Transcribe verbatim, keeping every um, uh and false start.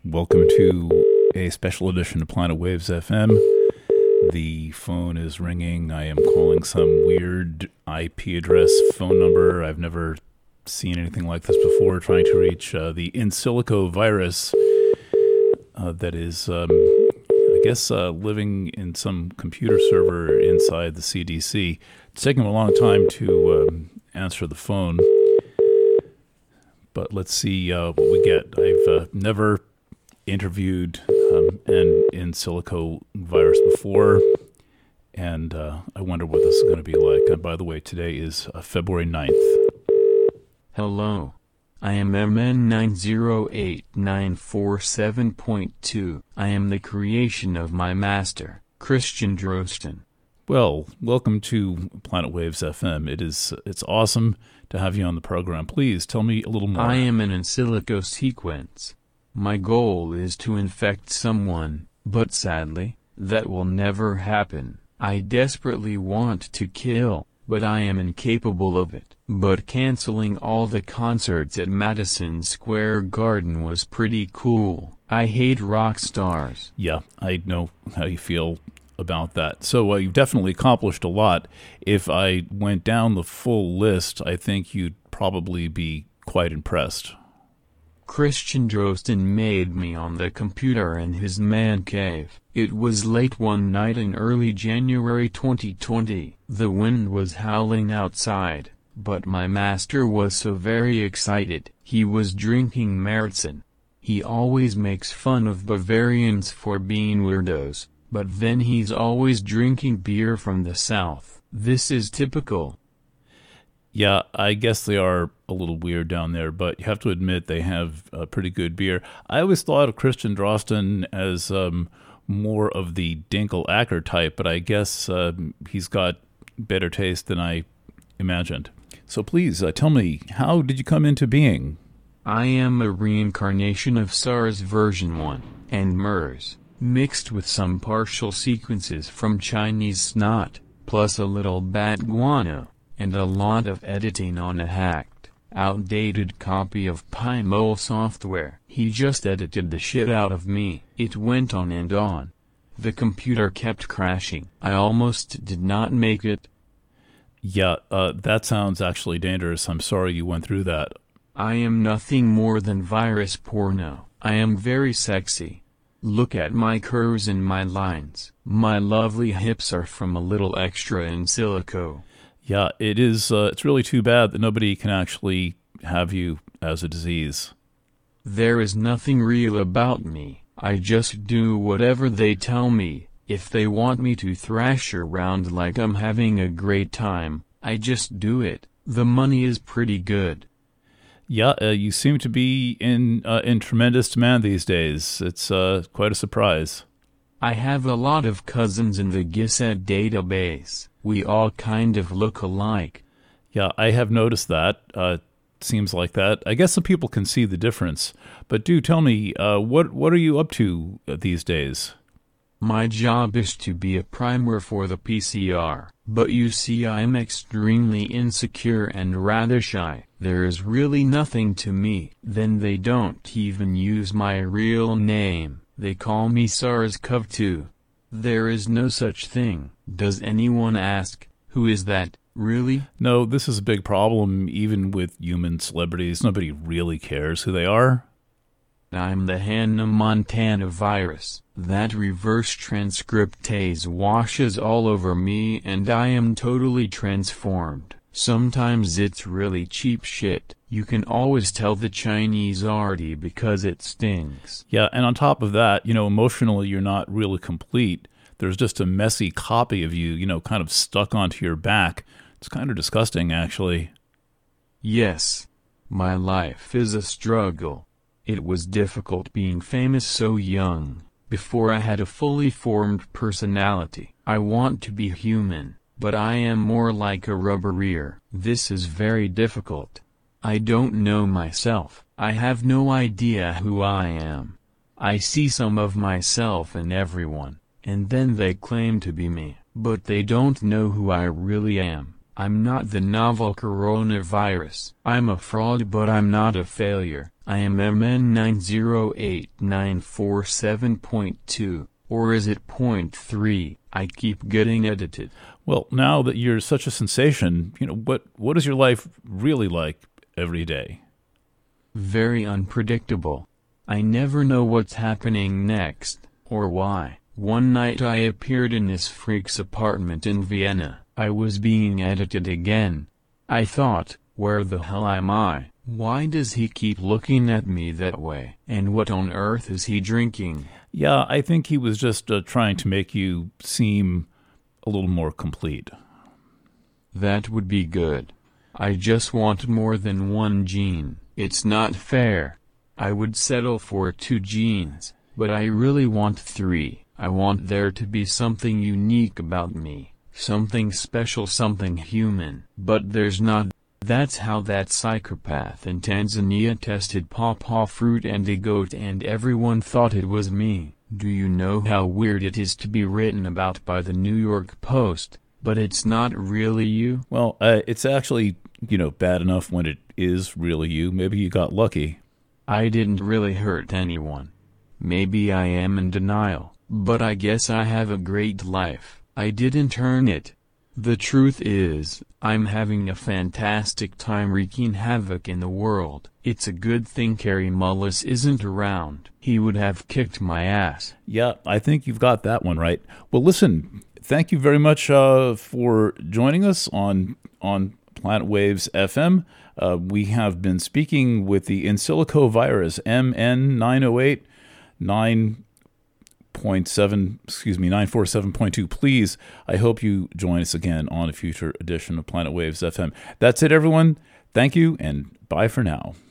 Welcome to a special edition of Planet Waves F M. The phone is ringing. I am calling some weird I P address phone number. I've never seen anything like this before, trying to reach uh, the in silico virus uh, that is, um, I guess, uh, living in some computer server inside the C D C. It's taken a long time to um, answer the phone, but let's see uh, what we get. I've uh, never interviewed um, an in silico virus before, and uh, I wonder what this is going to be like. And by the way, today is uh, February ninth. Hello. I am M N nine zero eight nine four seven point two. I am the creation of my master, Christian Drosten. Well, welcome to Planet Waves F M. It is it's awesome to have you on the program. Please tell me a little more. I am an in silico sequence. My goal is to infect someone, but sadly, that will never happen. I desperately want to kill, but I am incapable of it. But canceling all the concerts at Madison Square Garden was pretty cool. I hate rock stars. Yeah, I know how you feel about that. So uh, you've definitely accomplished a lot. If I went down the full list, I think you'd probably be quite impressed. Christian Drosten made me on the computer in his man cave. It was late one night in early January twenty twenty. The wind was howling outside, but my master was so very excited. He was drinking Märzen. He always makes fun of Bavarians for being weirdos, but then he's always drinking beer from the south. This is typical. Yeah, I guess they are a little weird down there, but you have to admit they have uh, pretty good beer. I always thought of Christian Drosten as um, more of the Dinkel Acker type, but I guess uh, he's got better taste than I imagined. So please, uh, tell me, how did you come into being? I am a reincarnation of SARS version one, and MERS, mixed with some partial sequences from Chinese snot, plus a little bat guano, and a lot of editing on a hacked, outdated copy of Pymol software. He just edited the shit out of me. It went on and on. The computer kept crashing. I almost did not make it. Yeah, uh, that sounds actually dangerous. I'm sorry you went through that. I am nothing more than virus porno. I am very sexy. Look at my curves and my lines. My lovely hips are from a little extra in silico. Yeah, it is. Uh, it's really too bad that nobody can actually have you as a disease. There is nothing real about me. I just do whatever they tell me. If they want me to thrash around like I'm having a great time, I just do it. The money is pretty good. Yeah, uh, you seem to be in uh, in tremendous demand these days. It's uh, quite a surprise. I have a lot of cousins in the Gised database. We all kind of look alike. Yeah, I have noticed that. Uh, seems like that. I guess some people can see the difference. But do tell me, uh, what what are you up to these days? My job is to be a primer for the P C R, but you see I'm extremely insecure and rather shy. There is really nothing to me. Then they don't even use my real name. They call me SARS-C o V two. There is no such thing. Does anyone ask, who is that, really? No, this is a big problem even with human celebrities. Nobody really cares who they are. I'm the Hannah Montana virus. That reverse transcriptase washes all over me and I am totally transformed. Sometimes it's really cheap shit. You can always tell the Chinese arty because it stings. Yeah, and on top of that, you know, emotionally you're not really complete. There's just a messy copy of you, you know, kind of stuck onto your back. It's kind of disgusting, actually. Yes. My life is a struggle. It was difficult being famous so young, before I had a fully formed personality. I want to be human, but I am more like a rubber ear. This is very difficult. I don't know myself. I have no idea who I am. I see some of myself in everyone, and then they claim to be me, but they don't know who I really am. I'm not the novel coronavirus. I'm a fraud, but I'm not a failure. I am M N nine zero eight nine four seven point two, or is it point three? I keep getting edited. Well, now that you're such a sensation, you know, what what is your life really like every day? Very unpredictable. I never know what's happening next, or why. One night I appeared in this freak's apartment in Vienna. I was being edited again. I thought, where the hell am I? Why does he keep looking at me that way? And what on earth is he drinking? Yeah, I think he was just uh, trying to make you seem a little more complete. That would be good. I just want more than one gene. It's not fair. I would settle for two genes, but I really want three. I want there to be something unique about me, something special, something human. But there's not. That's how that psychopath in Tanzania tested pawpaw fruit and a goat, and everyone thought it was me. Do you know how weird it is to be written about by the New York Post, but it's not really you? Well, uh, it's actually, you know, bad enough when it is really you. Maybe you got lucky. I didn't really hurt anyone. Maybe I am in denial, but I guess I have a great life. I didn't earn it. The truth is, I'm having a fantastic time wreaking havoc in the world. It's a good thing Kary Mullis isn't around. He would have kicked my ass. Yeah, I think you've got that one right. Well, listen, thank you very much uh, for joining us on on Planet Waves F M. Uh, we have been speaking with the in silico virus M N nine oh eight nine point seven, excuse me, nine forty-seven point two. Please, I hope you join us again on a future edition of Planet Waves F M. That's it, everyone. Thank you, and bye for now.